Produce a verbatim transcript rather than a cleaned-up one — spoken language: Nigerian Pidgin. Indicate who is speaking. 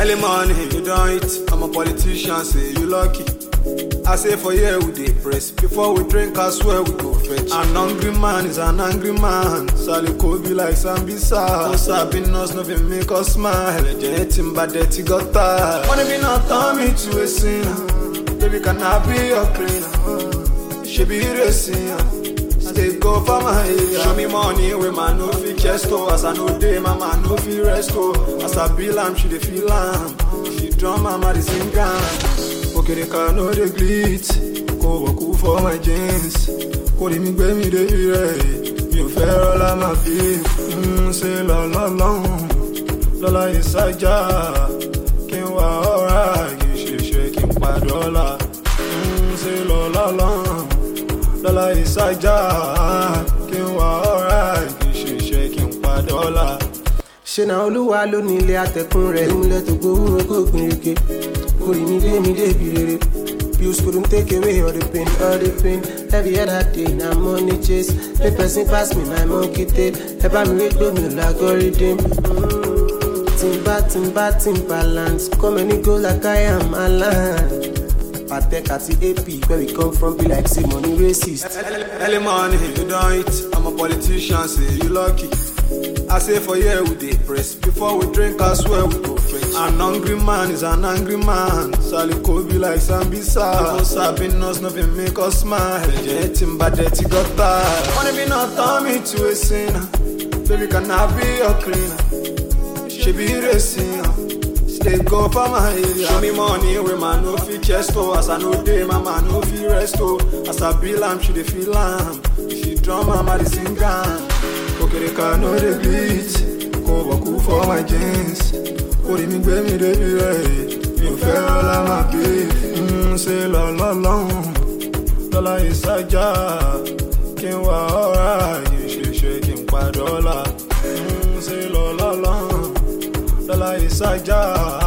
Speaker 1: Early morning, you don't eat. I'm a politician, say you lucky. I say for here we dey press. Before we drink, I swear we go fetch. An hungry man is an angry man. Sally could be like Sambisa. No sabbing us, nothing make us smile. Generating bad dirty got tired. Wanna be not turn me to a sinner. Baby, can I be your cleaner? She be racing. Stay go for my area. Show me money with my no fit chest. As I know day, my man no fit rest. As I be lamb, she dey feel lamb. She drum my mad sing gun. Okay, they can't know the glitz. Go walk for my jeans. Go to me, baby, they be ready. You fair all I'm a beef. Mmm, say la la la. La la is a jar. Can't wa alright. You should shake him by dollar. Mmm, say la la la. La la is a jar. Can't wa alright. You should shake him by dollar.
Speaker 2: Ṣé na Olúwa ló ní ilé atẹ̀kùn rẹ̀ nílẹ̀ tó gbówó kó pin reke. Orí mi dé mi dé bi rere. Pills couldn't take away all the pain, all the pain. Every other day, now money chase. Make person pass me my monkey tail. Ever me wait, me like algorithm. Timba, timba, timbaland. Come and go like I am a land. Patek at the A P, where we come from, be like say money racist.
Speaker 1: Early morning, you don't eat. I'm a politician, say you lucky. I say for here we dey press. Before we drink, I swear we go fetch. An hungry man is an angry man. Sally could be like Sambisa. No sabbing us, nothing make us smile. Generating bad dirty got tired. Wanna be not turn me to a sinner. Baby, can I be your cleaner? She be racing. Stay go for my area. Show me money with my no fit chest. As I know day, my man no fit rest. As I be lamb, she dey feel lamb. She drum my mad sing gun. Okay, they can't know the glitz. Go walk for my jeans. Go to me, baby, they be ready. You fair all I'm a beef. Mmm, say la la la. La la is a jar. Can't wa alright. You should shake him by dollar. Mmm, say la la la. La la is a jar.